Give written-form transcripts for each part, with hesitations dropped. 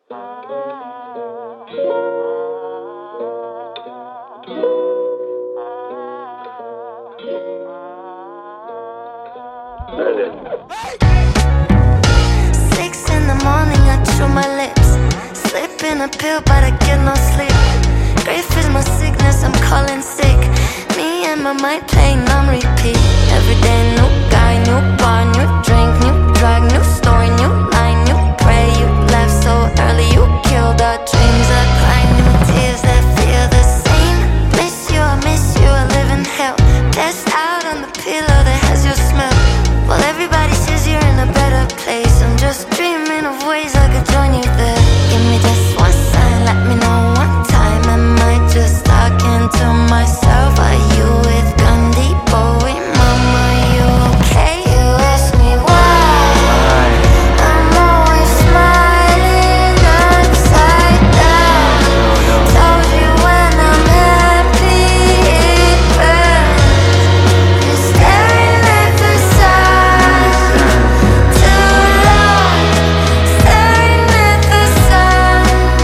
Six in the morning, I chew my lips. Slipping a pill, but I get no sleep. Grief is my sickness, I'm calling sick. Me and my mind playing on repeat. Every day, new guy, new bar, new drink, new drug, new story, new line, new pray. You left so early, you killed our dreams. I cry new tears that feel the same. Miss you, I live in hell. Passed out on the pillow that has your smell. Well, everybody says you're in a better place. I'm just dreaming of ways I could join you there. Give me just one sign, let me know one time. Am I just talking to myself? Are you with Gandhi, Bowie, Mama? You okay? You ask me why I'm always smiling upside down. Told you when I'm happy it burns. You're staring at the sun too long, staring at the sun.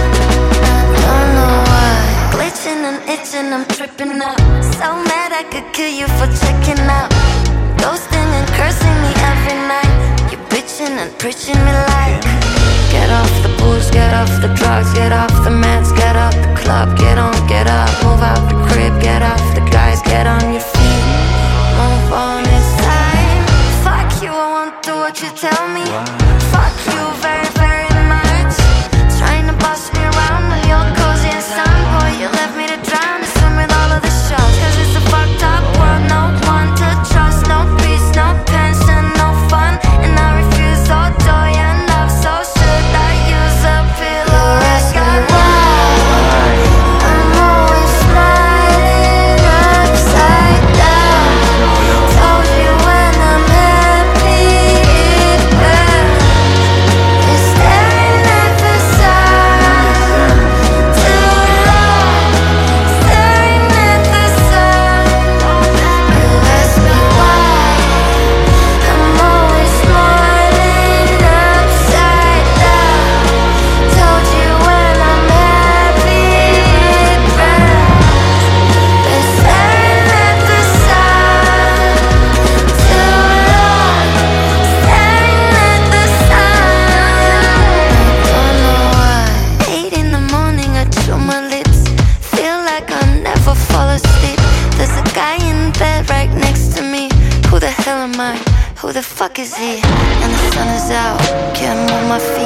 I don't know why. Glitching and itching, I'm tripping out. So mad I could kill you for checking out. Ghosting and cursing me every night. You bitching and preaching me like, get off the booze, get off the drugs, get off the meds, get out the club, get on, get up, move out the crib, get off the guys, get on your feet, move on, it's time. Fuck you, I won't do what you tell me. Fuck you very, very much. Trying to boss me around when you're cozy and sun. Boy, you left me to drown and swim with all of the sharks. Cause it's a fucked up world, no one to trust. No peace, no pension, no fun. And I refuse all joy and love. So should I use a pillow? Ask me why I'm always smiling upside down. Told you when I'm happy it burns. You're staring at the sun too long, staring at the sun. You ask me why I'm always smiling upside down. Told you when I'm happy it burns. You're staring at the sun too long, staring at the sun. Don't know why. 8 in the morning, I chew my lips. Feel like I'll never fall asleep. There's a guy in bed right next to me. Who the hell am I? Who the fuck is he? And the sun is out, can't move my feet.